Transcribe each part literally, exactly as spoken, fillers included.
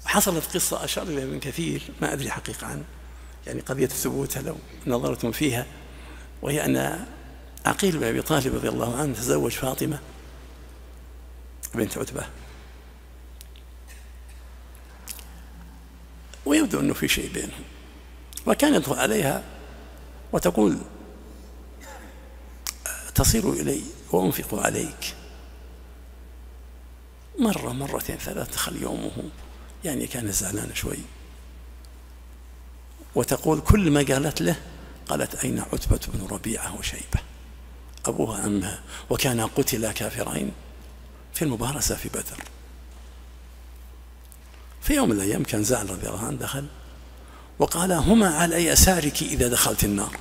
حصلت قصة أشار إليها ابن كثير، ما أدري حقيقة عنه، يعني قضية الثبوت لو نظرتم فيها، وهي أن عقيل بن أبي طالب رضي الله عنه تزوج فاطمة بنت عتبة، ويبدو أنه في شيء بينهم، وكان يدخل عليها وتقول تصير إلي وأنفق عليك، مرة مرتين ثلاث دخل يومه، يعني كان زعلان شوي، وتقول كل ما قالت له قالت أين عتبة بن ربيعة وشيبة أبوها أمها، وكانا قتلا كافرين في المبارزة في بدر. في يوم من الأيام كان زعل رضي الله عنه، دخل وقال هما على يسارك إذا دخلت النار.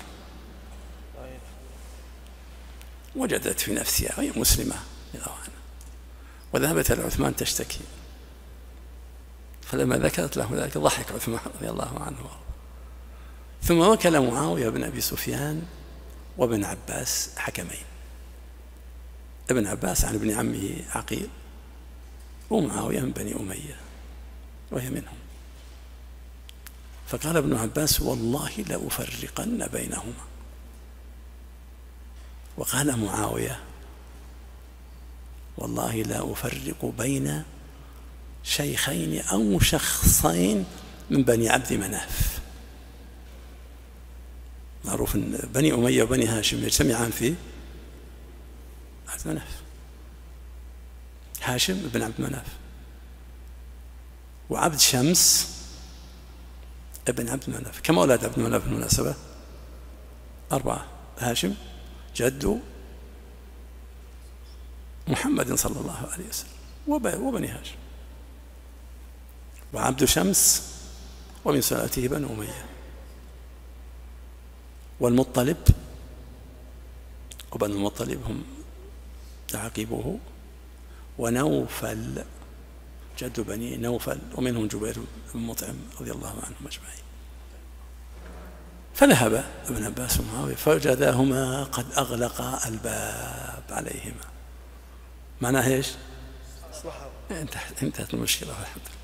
وجدت في نفسها وهي مسلمة وذهبت إلى عثمان تشتكي، فلما ذكرت له ذلك ضحك عثمان رضي الله عنه، ثم وكل معاوية بن أبي سفيان وابن عباس حكمين، ابن عباس عن ابن عمه عقيل، ومعاوية من بني أمية وهي منهم. فقال ابن عباس والله لأفرقن بينهما. وقال معاوية والله لا أفرق بين شيخين أو شخصين من بني عبد مناف. معروف أن بني أمية وبني هاشم يجتمعان في عبد مناف، هاشم بن عبد مناف، وعبد شمس ابن عبد مناف. كم أولاد عبد مناف بالمناسبة؟ أربعة، هاشم جد محمد صلى الله عليه وسلم وبني هاشم، وعبد شمس ومن سلالته بنو أمية، والمطلب وبنو المطلب هم تعقيبه، ونوفل جد بني نوفل، ومنهم جبير بن مطعم رضي الله عنهم أجمعين. فذهب ابن عباس ومعاوية فوجداهما قد أغلقا الباب عليهما. معناه ايش؟ انتهت انتهت المشكلة والحمد لله.